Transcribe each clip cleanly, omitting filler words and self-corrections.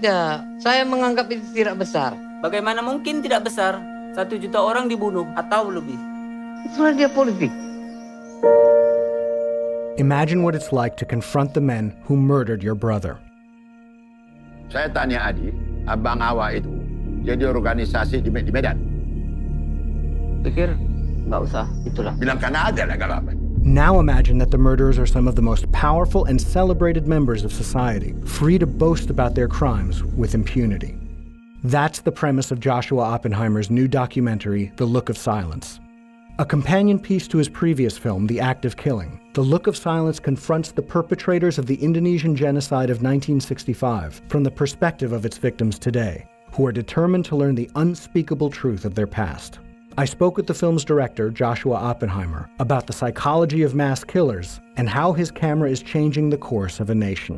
tidak. Saya menganggap itu tidak besar. Bagaimana mungkin tidak besar? 1 juta orang dibunuh atau lebih. Itulah dia politik. Imagine what it's like to confront the men who murdered your brother. Saya tanya Adi, Abang Awa itu jadi organisasi di Medan. Pikir nggak usah, itulah. Bilang karena ada lah, gak apa-apa. Now imagine that the murderers are some of the most powerful and celebrated members of society, free to boast about their crimes with impunity. That's the premise of Joshua Oppenheimer's new documentary, The Look of Silence. A companion piece to his previous film, The Act of Killing, The Look of Silence confronts the perpetrators of the Indonesian genocide of 1965 from the perspective of its victims today, who are determined to learn the unspeakable truth of their past. I spoke with the film's director, Joshua Oppenheimer, about the psychology of mass killers and how his camera is changing the course of a nation.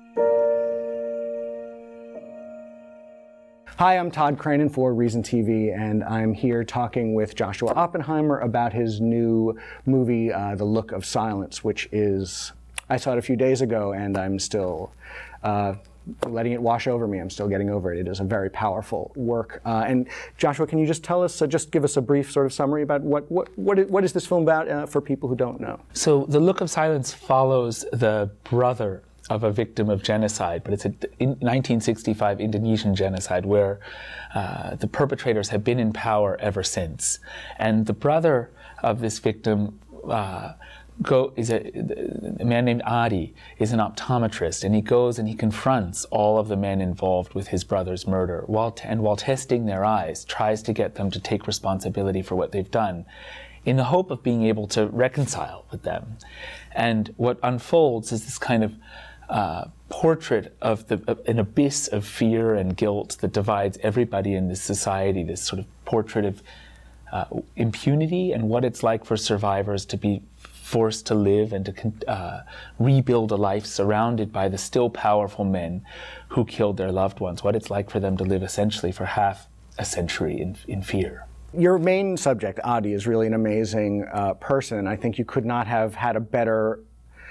Hi, I'm Todd Cranen for Reason TV, and I'm here talking with Joshua Oppenheimer about his new movie, The Look of Silence, which is, I saw it a few days ago, and I'm still letting it wash over me. I'm still getting over it. It is a very powerful work. And Joshua, can you just tell us, just give us a brief sort of summary about what is this film about for people who don't know? So The Look of Silence follows the brother of a victim of genocide, but it's a 1965 Indonesian genocide where the perpetrators have been in power ever since. And the brother of this victim is a man named Adi, is an optometrist, and he goes and he confronts all of the men involved with his brother's murder, while testing their eyes, tries to get them to take responsibility for what they've done, in the hope of being able to reconcile with them. And what unfolds is this kind of portrait of an abyss of fear and guilt that divides everybody in this society, this sort of portrait of impunity and what it's like for survivors to be forced to live and to rebuild a life surrounded by the still powerful men who killed their loved ones, what it's like for them to live essentially for half a century in fear. Your main subject, Adi, is really an amazing person. I think you could not have had a better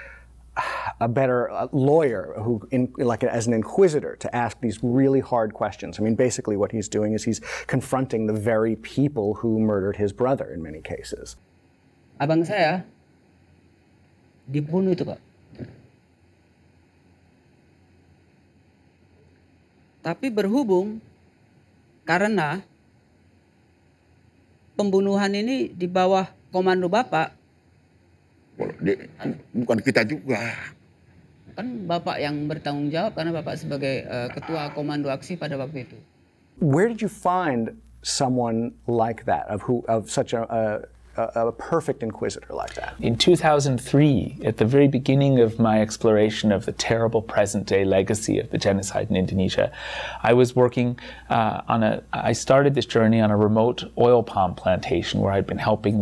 lawyer who, as an inquisitor, to ask these really hard questions. I mean, basically what he's doing is he's confronting the very people who murdered his brother in many cases. Abang saya dibunuh itu, Pak. Tapi berhubung karena pembunuhan ini di bawah komando Bapak, bukan kita juga. Kan Bapak yang bertanggung jawab karena Bapak sebagai ketua komando aksi pada waktu itu. Where did you find someone like that, of such a perfect inquisitor like that? In 2003, at the very beginning of my exploration of the terrible present-day legacy of the genocide in Indonesia, I was working I started this journey on a remote oil palm plantation where I'd been helping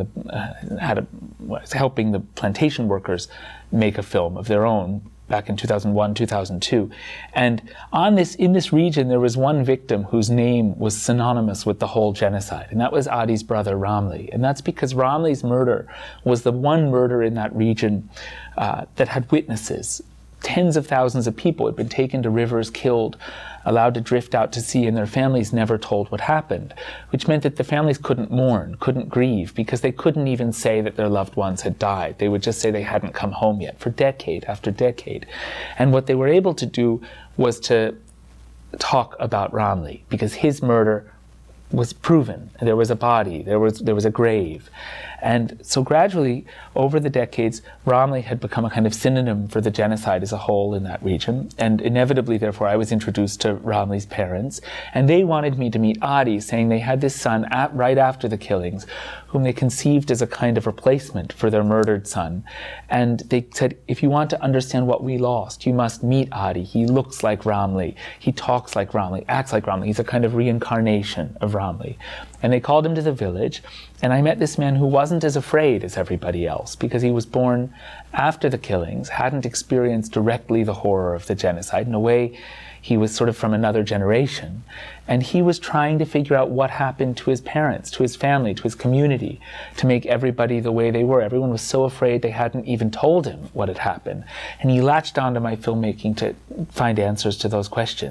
the plantation workers make a film of their own back in 2001, 2002. And in this region, there was one victim whose name was synonymous with the whole genocide, and that was Adi's brother, Ramli. And that's because Ramli's murder was the one murder in that region that had witnesses. Tens of thousands of people had been taken to rivers, killed, allowed to drift out to sea, and their families never told what happened, which meant that the families couldn't mourn, couldn't grieve, because they couldn't even say that their loved ones had died. They would just say they hadn't come home yet for decade after decade. And what they were able to do was to talk about Ramli, because his murder was proven. There was a body, there was a grave. And so gradually, over the decades, Ramli had become a kind of synonym for the genocide as a whole in that region. And inevitably, therefore, I was introduced to Ramli's parents. And they wanted me to meet Adi, saying they had this son right after the killings, whom they conceived as a kind of replacement for their murdered son. And they said, if you want to understand what we lost, you must meet Adi. He looks like Ramli. He talks like Ramli, acts like Ramli. He's a kind of reincarnation of Ramli. And they called him to the village, and I met this man who wasn't as afraid as everybody else, because he was born after the killings, hadn't experienced directly the horror of the genocide. In a way, he was sort of from another generation. And he was trying to figure out what happened to his parents, to his family, to his community, to make everybody the way they were. Everyone was so afraid they hadn't even told him what had happened. And he latched onto my filmmaking to find answers to those questions.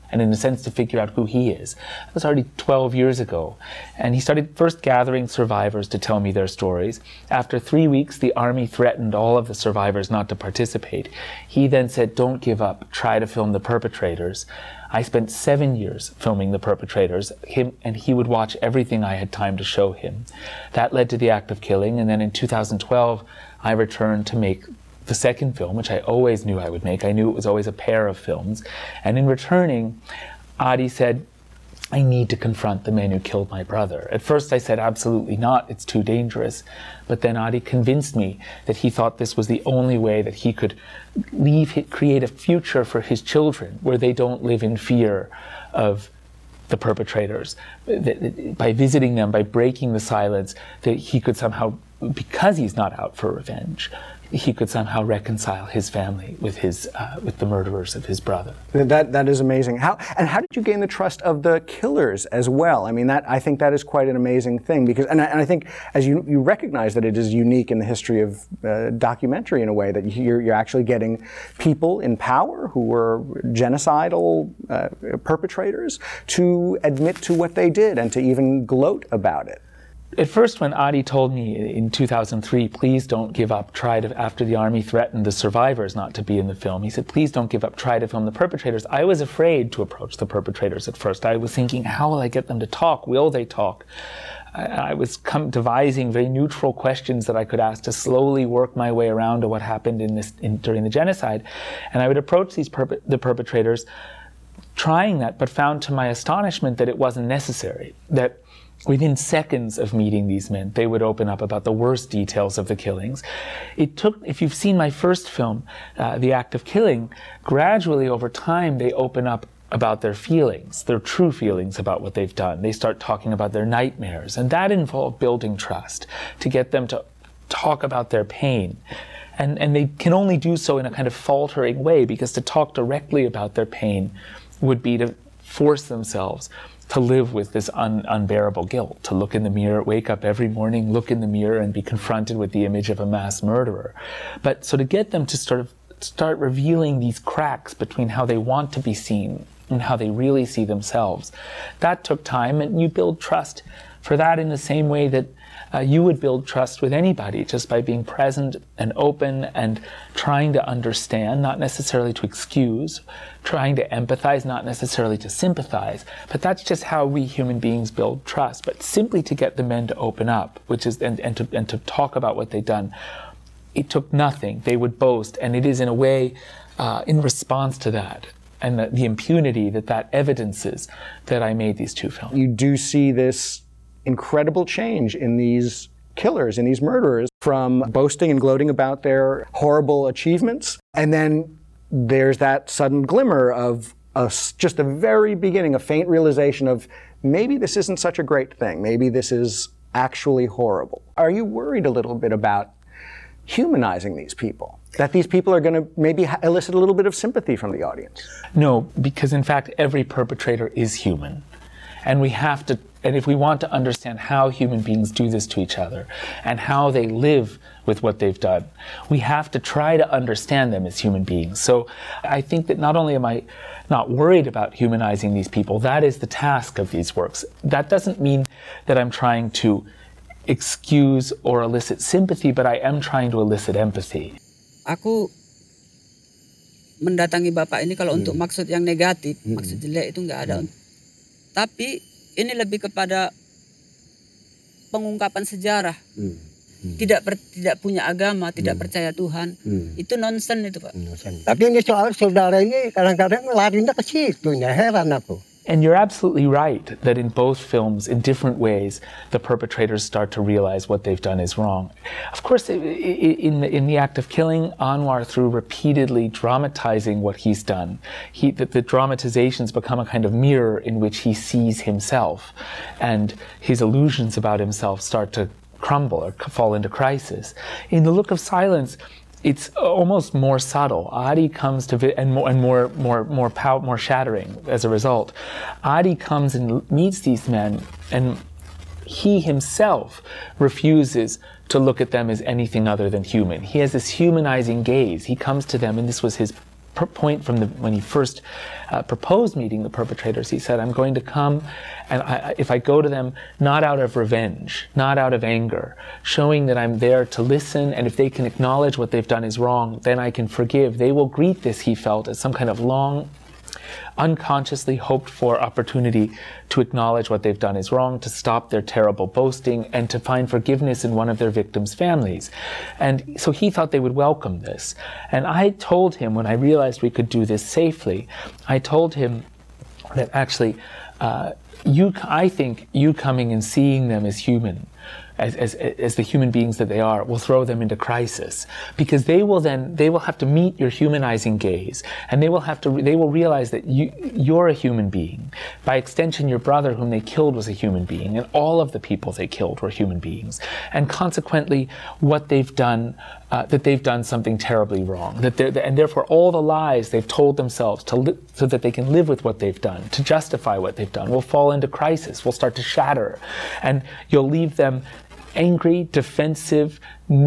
and in a sense to figure out who he is. That was already 12 years ago. And he started first gathering survivors to tell me their stories. After 3 weeks, the army threatened all of the survivors not to participate. He then said, don't give up, try to film the perpetrators. I spent 7 years filming the perpetrators, and he would watch everything I had time to show him. That led to The Act of Killing, and then in 2012, I returned to make the second film, which I always knew I would make. I knew it was always a pair of films. And in returning, Adi said, I need to confront the men who killed my brother. At first I said, absolutely not, it's too dangerous. But then Adi convinced me that he thought this was the only way that he could create a future for his children where they don't live in fear of the perpetrators. By visiting them, by breaking the silence, that he could somehow, because he's not out for revenge, he could somehow reconcile his family with the murderers of his brother. That is amazing. How did you gain the trust of the killers as well? I mean, I think that is quite an amazing thing, because I think as you recognize that it is unique in the history of documentary in a way that you're actually getting people in power who were genocidal perpetrators to admit to what they did and to even gloat about it. At first, when Adi told me in 2003, please don't give up, after the army threatened the survivors not to be in the film, he said, please don't give up, try to film the perpetrators. I was afraid to approach the perpetrators at first. I was thinking, how will I get them to talk? Will they talk? I was devising very neutral questions that I could ask to slowly work my way around to what happened during the genocide. And I would approach the perpetrators trying that, but found to my astonishment that it wasn't necessary, that within seconds of meeting these men, they would open up about the worst details of the killings. It took, if you've seen my first film, The Act of Killing, gradually over time they open up about their feelings, their true feelings about what they've done. They start talking about their nightmares, and that involved building trust to get them to talk about their pain. And they can only do so in a kind of faltering way, because to talk directly about their pain would be to force themselves to live with this unbearable guilt, to look in the mirror, wake up every morning, look in the mirror and be confronted with the image of a mass murderer. But so to get them to sort of start revealing these cracks between how they want to be seen and how they really see themselves, that took time, and you build trust for that in the same way that you would build trust with anybody, just by being present and open and trying to understand, not necessarily to excuse, trying to empathize, not necessarily to sympathize. But that's just how we human beings build trust. But simply to get the men to open up, and to talk about what they've done, it took nothing. They would boast, and it is in a way in response to that and the impunity that evidences that I made these two films. You do see this incredible change in these killers, in these murderers, from boasting and gloating about their horrible achievements, and then there's that sudden glimmer of just the very beginning, a faint realization of maybe this isn't such a great thing, maybe this is actually horrible. Are you worried a little bit about humanizing these people? That these people are going to maybe elicit a little bit of sympathy from the audience? No, because in fact every perpetrator is human. And if we want to understand how human beings do this to each other and how they live with what they've done, we have to try to understand them as human beings. So I think that not only am I not worried about humanizing these people, that is the task of these works. That doesn't mean that I'm trying to excuse or elicit sympathy, but I am trying to elicit empathy. Aku mendatangi Bapak ini kalau untuk maksud yang negatif, maksud jelek itu nggak ada. Tapi ini lebih kepada pengungkapan sejarah. Tidak punya agama, tidak percaya Tuhan. Itu nonsen itu, Pak. Tapi ini soal saudara ini kadang-kadang larinya ke situ, heran aku. And you're absolutely right that in both films, in different ways, the perpetrators start to realize what they've done is wrong. Of course, in The Act of Killing, Anwar, through repeatedly dramatizing what he's done, the dramatizations become a kind of mirror in which he sees himself, and his illusions about himself start to crumble or fall into crisis. In The Look of Silence, it's almost more subtle. Adi comes to and more shattering as a result. Adi comes and meets these men, and he himself refuses to look at them as anything other than human. He has this humanizing gaze. He comes to them, and this was his point from when he first proposed meeting the perpetrators. He said, I'm going to come, and if I go to them, not out of revenge, not out of anger, showing that I'm there to listen, and if they can acknowledge what they've done is wrong, then I can forgive. They will greet this, he felt, as some kind of long, unconsciously hoped for opportunity to acknowledge what they've done is wrong, to stop their terrible boasting, and to find forgiveness in one of their victims' families. And so he thought they would welcome this. And I told him, when I realized we could do this safely, I told him that actually, I think you coming and seeing them as human, as the human beings that they are, will throw them into crisis, because they will have to meet your humanizing gaze, and they will realize that you're a human being. By extension, your brother whom they killed was a human being, and all of the people they killed were human beings, and consequently, what they've done, that they've done something terribly wrong, and therefore all the lies they've told themselves so that they can live with what they've done, to justify what they've done, will fall into crisis, will start to shatter, and you'll leave them angry, defensive,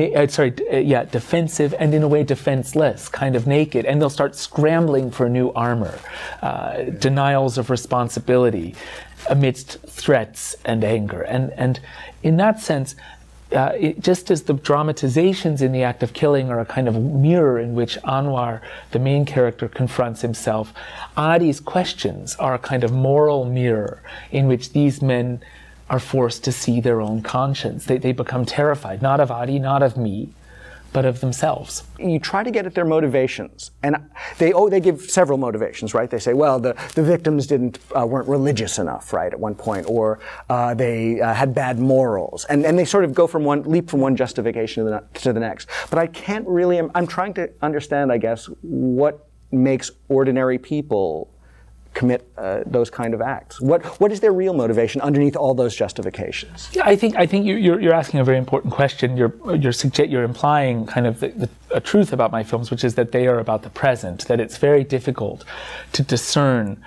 defensive, and in a way defenseless, kind of naked, and they'll start scrambling for new armor, denials of responsibility amidst threats and anger. And in that sense, just as the dramatizations in the act of killing are a kind of mirror in which Anwar, the main character, confronts himself, Adi's questions are a kind of moral mirror in which these men are forced to see their own conscience. They become terrified, not of Adi, not of me, but of themselves. You try to get at their motivations, and they give several motivations, right? They say, well, the victims weren't religious enough, right, at one point, or they had bad morals, and they sort of go leap from one justification to the next. But I can't really. I'm trying to understand, I guess, what makes ordinary people commit those kind of acts. What is their real motivation underneath all those justifications? Yeah, I think you're asking a very important question. You're implying kind of a truth about my films, which is that they are about the present. That it's very difficult to discern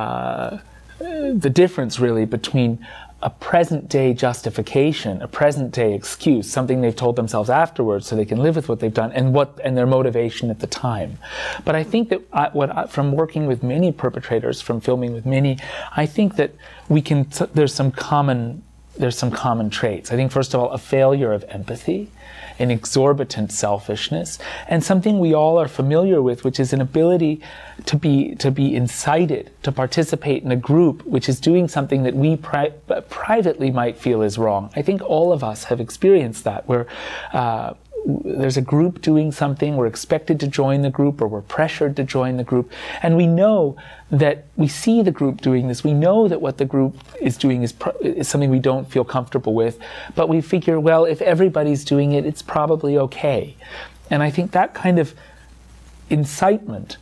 the difference really between a present-day justification, a present-day excuse, something they've told themselves afterwards so they can live with what they've done, and their motivation at the time. But I think that from working with many perpetrators, from filming with many, I think that there's some common traits. I think, first of all, a failure of empathy, an exorbitant selfishness, and something we all are familiar with, which is an ability to be incited to participate in a group which is doing something that we privately might feel is wrong. I think all of us have experienced that, where there's a group doing something, we're expected to join the group, or we're pressured to join the group, and we know that we see the group doing this, we know that what the group is doing is something we don't feel comfortable with, but we figure, well, if everybody's doing it, it's probably okay. And I think that kind of incitement,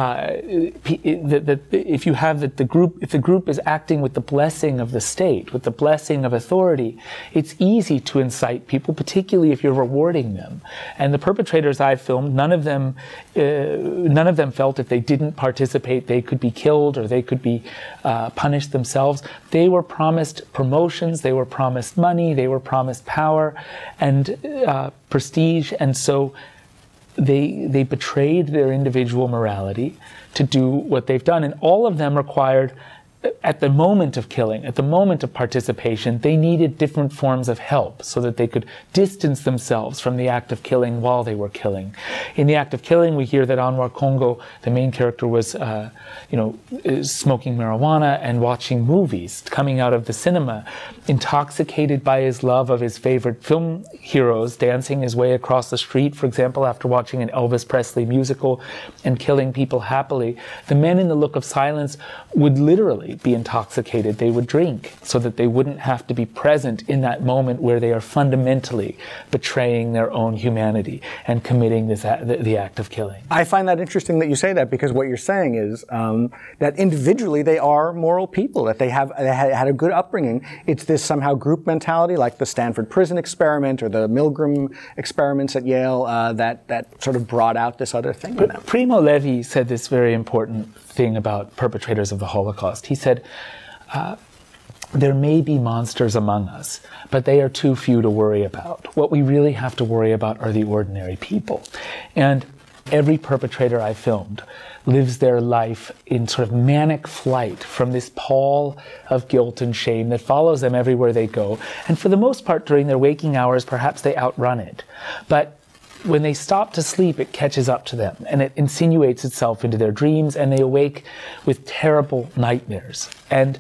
if you have if the group is acting with the blessing of the state, with the blessing of authority, it's easy to incite people, particularly if you're rewarding them. And the perpetrators I've filmed, none of them felt if they didn't participate they could be killed or they could be punished themselves. They were promised promotions, they were promised money, they were promised power and prestige, and so they betrayed their individual morality to do what they've done. And all of them required, at the moment of killing, at the moment of participation, they needed different forms of help so that they could distance themselves from the act of killing while they were killing. In the act of killing, we hear that Anwar Congo, the main character, was smoking marijuana and watching movies, coming out of the cinema, intoxicated by his love of his favorite film heroes, dancing his way across the street, for example, after watching an Elvis Presley musical, and killing people happily. The men in The Look of Silence would literally be intoxicated. They would drink so that they wouldn't have to be present in that moment where they are fundamentally betraying their own humanity and committing the act of killing. I find that interesting that you say that, because what you're saying is that individually they are moral people, that they had a good upbringing. It's this somehow group mentality, like the Stanford Prison Experiment or the Milgram experiments at Yale, that sort of brought out this other thing in them. Primo Levi said this very important thing about perpetrators of the Holocaust. He said, there may be monsters among us, but they are too few to worry about. What we really have to worry about are the ordinary people. And Every perpetrator I filmed lives their life in sort of manic flight from this pall of guilt and shame that follows them everywhere they go. And for the most part, during their waking hours, perhaps they outrun it. But when they stop to sleep, it catches up to them, and it insinuates itself into their dreams, and they awake with terrible nightmares. And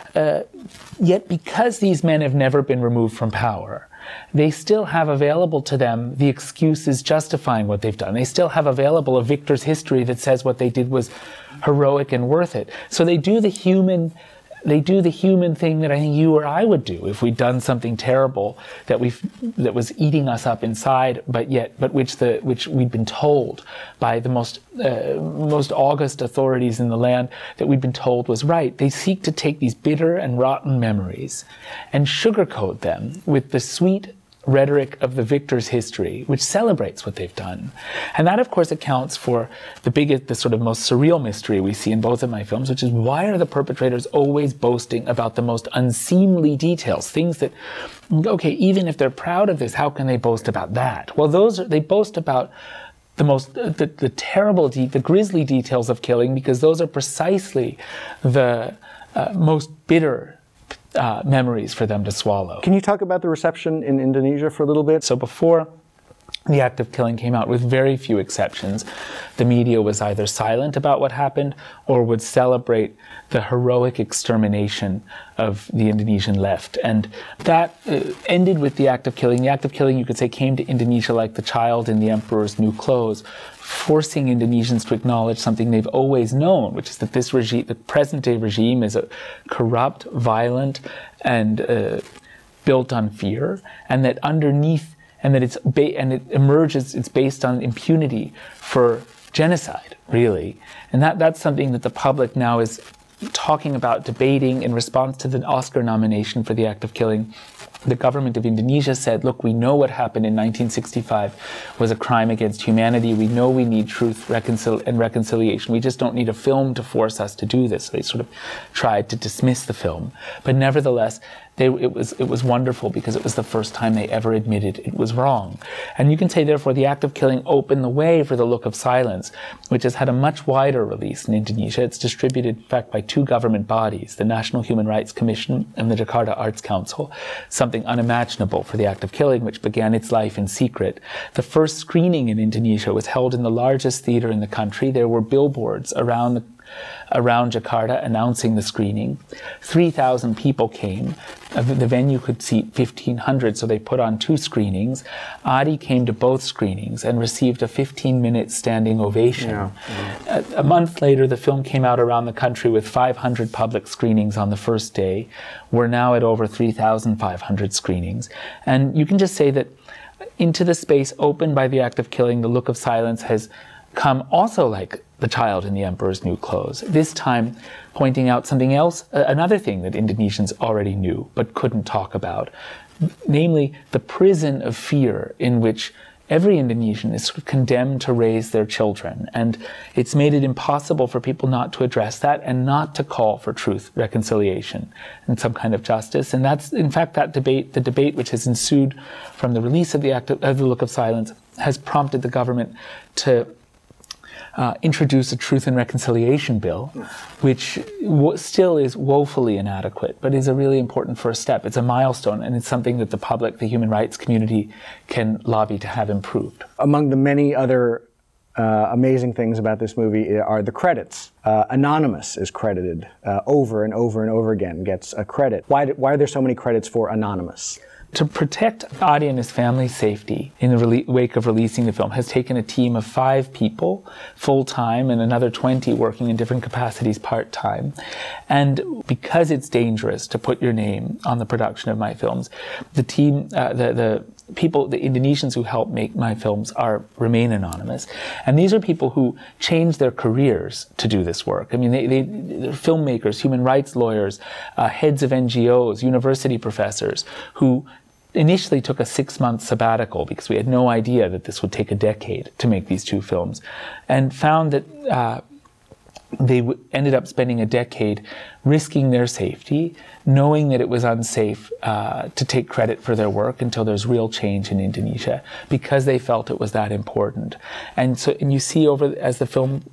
yet, because these men have never been removed from power, they still have available to them the excuses justifying what they've done. They still have available a victor's history that says what they did was heroic and worth it. So they do the human thing that I think you or I would do if we'd done something terrible that was eating us up inside, but which we'd been told by the most august authorities in the land that we'd been told was right. They seek to take these bitter and rotten memories and sugarcoat them with the sweet rhetoric of the victor's history, which celebrates what they've done. And that, of course, accounts for the sort of most surreal mystery we see in both of my films, which is why are the perpetrators always boasting about the most unseemly details, things that, okay, even if they're proud of this, how can they boast about that? Well, they boast about the terrible, the grisly details of killing, because those are precisely the most bitter memories for them to swallow. Can you talk about the reception in Indonesia for a little bit? So before the act of killing came out, with very few exceptions, the media was either silent about what happened or would celebrate the heroic extermination of the Indonesian left. And that ended with the act of killing. The act of killing, you could say, came to Indonesia like the child in the emperor's new clothes, forcing Indonesians to acknowledge something they've always known, which is that this regime, the present-day regime, is a corrupt, violent, and built on fear, and that underneath, and that it's based on impunity for genocide, really. And that's something that the public now is talking about, debating in response to the Oscar nomination for the act of killing. The government of Indonesia said, look, we know what happened in 1965 was a crime against humanity. We know we need truth and reconciliation. We just don't need a film to force us to do this. So they sort of tried to dismiss the film. But nevertheless, it was wonderful, because it was the first time they ever admitted it was wrong. And you can say, therefore, the act of killing opened the way for The Look of Silence, which has had a much wider release in Indonesia. It's distributed, in fact, by two government bodies, the National Human Rights Commission and the Jakarta Arts Council, something unimaginable for the act of killing, which began its life in secret. The first screening in Indonesia was held in the largest theater in the country. There were billboards around Jakarta announcing the screening. 3,000 people came. The venue could seat 1,500, so they put on two screenings. Adi came to both screenings and received a 15-minute standing ovation. Yeah. A month later, the film came out around the country with 500 public screenings on the first day. We're now at over 3,500 screenings. And you can just say that into the space opened by the act of killing, The Look of Silence has come also like the child in the emperor's new clothes, this time pointing out something else, another thing that Indonesians already knew but couldn't talk about, namely the prison of fear in which every Indonesian is sort of condemned to raise their children. And it's made it impossible for people not to address that and not to call for truth, reconciliation, and some kind of justice. And that's, in fact, the debate which has ensued from the release of The Look of Silence has prompted the government to introduce a Truth and Reconciliation Bill, which still is woefully inadequate, but is a really important first step. It's a milestone, and it's something that the public, the human rights community, can lobby to have improved. Among the many other amazing things about this movie are the credits. Anonymous is credited over and over and over again, gets a credit. Why are there so many credits for Anonymous? To protect Adi and his family's safety in the wake of releasing the film has taken a team of 5 people full-time and another 20 working in different capacities part-time. And because it's dangerous to put your name on the production of my films, the team, the Indonesians who help make my films remain anonymous. And these are people who change their careers to do this work. I mean, they're filmmakers, human rights lawyers, heads of NGOs, university professors who initially took a 6-month sabbatical because we had no idea that this would take a decade to make these 2 films, and found that they ended up spending a decade risking their safety, knowing that it was unsafe to take credit for their work until there's real change in Indonesia, because they felt it was that important. And you see as the film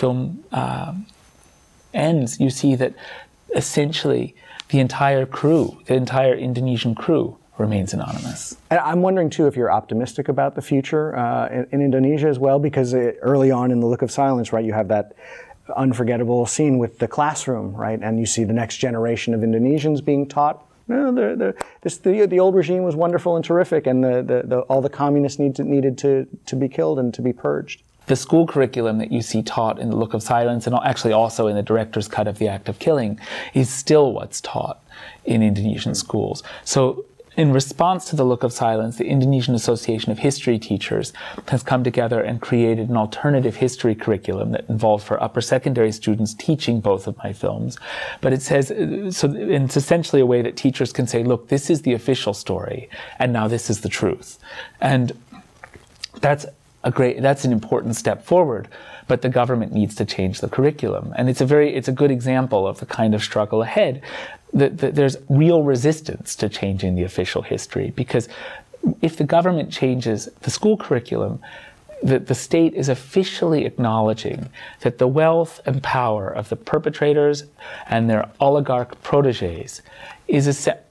ends, you see that essentially the entire Indonesian crew remains anonymous. And I'm wondering, too, if you're optimistic about the future in Indonesia as well, because early on in The Look of Silence, right, you have that unforgettable scene with the classroom, right, and you see the next generation of Indonesians being taught. The old regime was wonderful and terrific, and all the communists needed to be killed and to be purged. The school curriculum that you see taught in The Look of Silence, and actually also in the director's cut of The Act of Killing, is still what's taught in Indonesian schools. So in response to The Look of Silence, the Indonesian Association of History Teachers has come together and created an alternative history curriculum that involved for upper secondary students teaching both of my films. But it says, it's essentially a way that teachers can say, look, this is the official story, and now this is the truth. And that's an important step forward, but the government needs to change the curriculum. And it's a good example of the kind of struggle ahead. There's real resistance to changing the official history, because if the government changes the school curriculum, the state is officially acknowledging that the wealth and power of the perpetrators and their oligarch proteges is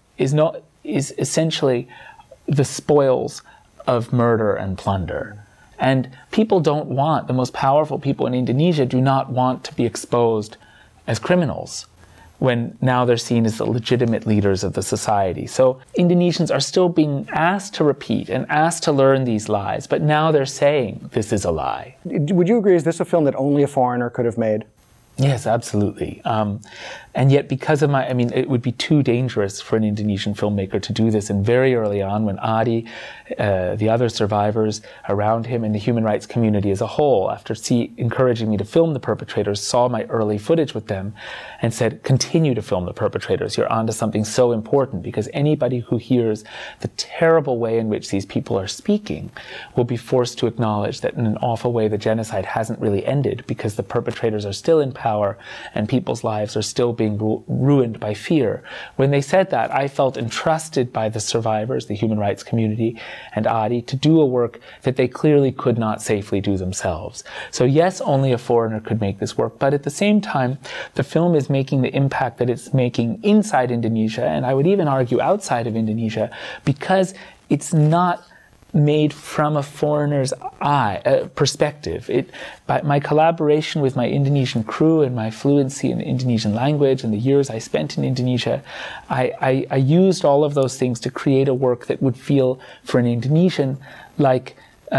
essentially the spoils of murder and plunder. And the most powerful people in Indonesia do not want to be exposed as criminals, when now they're seen as the legitimate leaders of the society. So Indonesians are still being asked to repeat and asked to learn these lies, but now they're saying this is a lie. Would you agree, is this a film that only a foreigner could have made? Yes, absolutely. And yet, because of it would be too dangerous for an Indonesian filmmaker to do this. And very early on, when Adi, the other survivors around him, and the human rights community as a whole, after encouraging me to film the perpetrators, saw my early footage with them and said, continue to film the perpetrators. You're onto something so important, because anybody who hears the terrible way in which these people are speaking will be forced to acknowledge that in an awful way the genocide hasn't really ended, because the perpetrators are still in power and people's lives are still being ruined by fear. When they said that, I felt entrusted by the survivors, the human rights community, and Adi to do a work that they clearly could not safely do themselves. So yes, only a foreigner could make this work, but at the same time, the film is making the impact that it's making inside Indonesia, and I would even argue outside of Indonesia, because it's not made from a foreigner's perspective. By my collaboration with my Indonesian crew and my fluency in the Indonesian language and the years I spent in Indonesia, I used all of those things to create a work that would feel, for an Indonesian, like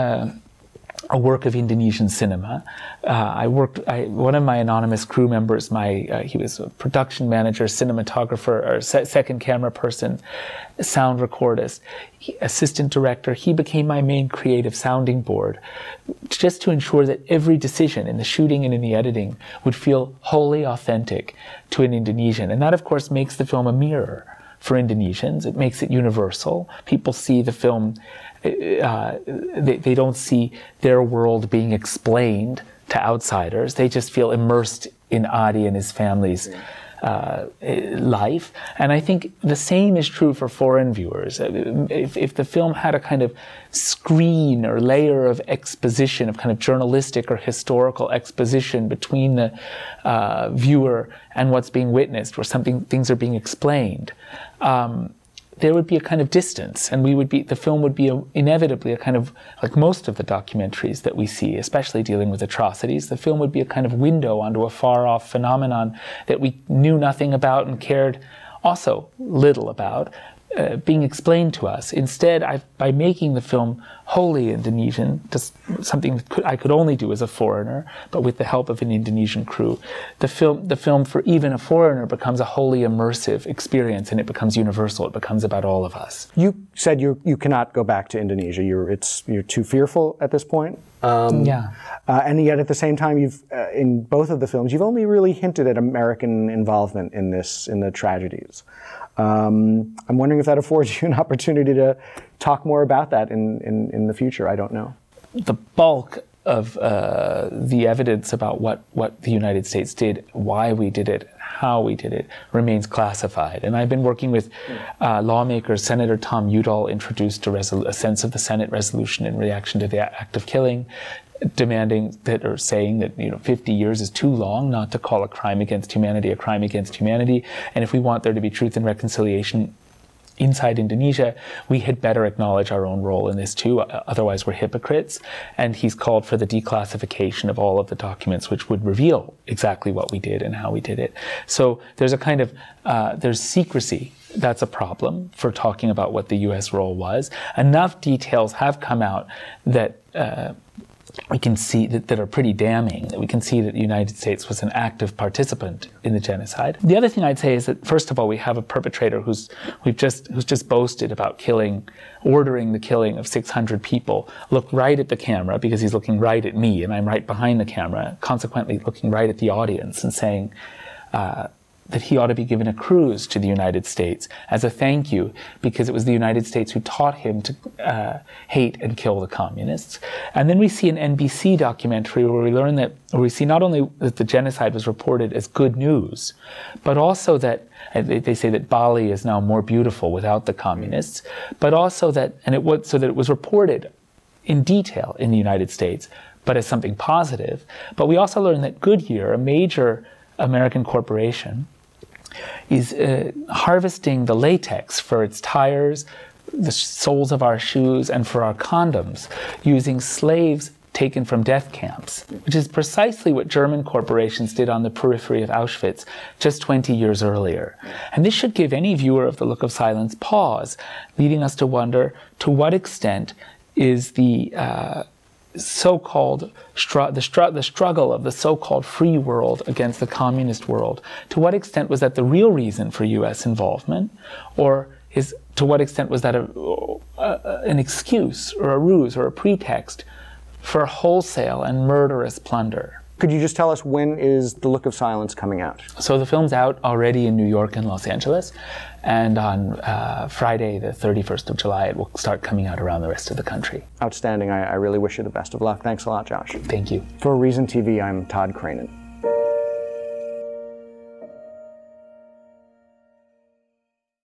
a work of Indonesian cinema. One of my anonymous crew members, he was a production manager, cinematographer, or second camera person, sound recordist, assistant director. He became my main creative sounding board, just to ensure that every decision in the shooting and in the editing would feel wholly authentic to an Indonesian. And that, of course, makes the film a mirror for Indonesians. It makes it universal. People see the film, they don't see their world being explained to outsiders. They just feel immersed in Adi and his family's life. And I think the same is true for foreign viewers. If the film had a kind of screen or layer of exposition, of kind of journalistic or historical exposition between the viewer and what's being witnessed, where things are being explained, there would be a kind of distance, and the film would be inevitably a kind of, like most of the documentaries that we see, especially dealing with atrocities, the film would be a kind of window onto a far-off phenomenon that we knew nothing about and cared also little about, being explained to us. Instead, by making the film wholly Indonesian, just something that I could only do as a foreigner, but with the help of an Indonesian crew, the film for even a foreigner becomes a wholly immersive experience, and it becomes universal. It becomes about all of us. You said you cannot go back to Indonesia. You're too fearful at this point. And yet at the same time, in both of the films, you've only really hinted at American involvement in the tragedies. I'm wondering if that affords you an opportunity to talk more about that in the future. I don't know. The bulk the evidence about what the United States did, why we did it, how we did it, remains classified. And I've been working with lawmakers. Senator Tom Udall introduced a sense of the Senate resolution in reaction to the act of killing, demanding that, or saying that 50 years is too long not to call a crime against humanity a crime against humanity. And if we want there to be truth and reconciliation inside Indonesia, we had better acknowledge our own role in this too, otherwise we're hypocrites. And he's called for the declassification of all of the documents which would reveal exactly what we did and how we did it. So there's a kind of, there's secrecy. That's a problem for talking about what the US role was. Enough details have come out that we can see that are pretty damning, that we can see that the United States was an active participant in the genocide. The other thing I'd say is that, first of all, we have a perpetrator who's just boasted about ordering the killing of 600 people, look right at the camera because he's looking right at me and I'm right behind the camera, consequently looking right at the audience and saying that he ought to be given a cruise to the United States as a thank you because it was the United States who taught him to hate and kill the communists. And then we see an NBC documentary where we see not only that the genocide was reported as good news, but also that they say that Bali is now more beautiful without the communists, but also that it was reported in detail in the United States, but as something positive. But we also learn that Goodyear, a major American corporation, is harvesting the latex for its tires, the soles of our shoes, and for our condoms, using slaves taken from death camps, which is precisely what German corporations did on the periphery of Auschwitz just 20 years earlier. And this should give any viewer of The Look of Silence pause, leading us to wonder to what extent is the so-called the struggle of the so-called free world against the communist world, to what extent was that the real reason for U.S. involvement, or to what extent was that an excuse or a ruse or a pretext for wholesale and murderous plunder? Could you just tell us, when is The Look of Silence coming out? So the film's out already in New York and Los Angeles, and on Friday, the 31st of July, it will start coming out around the rest of the country. Outstanding. I really wish you the best of luck. Thanks a lot, Josh. Thank you. For Reason TV, I'm Todd Cranen.